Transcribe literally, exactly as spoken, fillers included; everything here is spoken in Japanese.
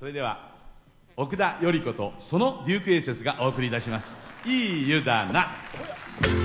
それでは奥田頼子とそのデュークエーセスがお送りいたします「いい湯だな」。